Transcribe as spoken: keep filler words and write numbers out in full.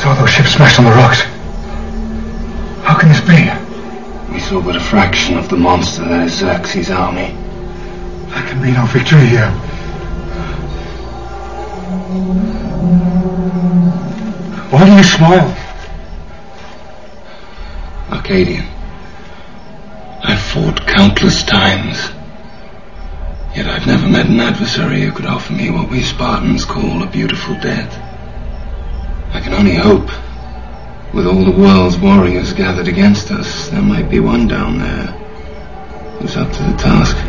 saw those ships smashed on the rocks. How can this be? We saw but a fraction of the monster that is Xerxes' army. There can be no victory here. Why do you smile? Arcadian, I've fought countless times, yet I've never met an adversary who could offer me what we Spartans call a beautiful death. I can only hope, with all the world's warriors gathered against us, there might be one down there who's up to the task.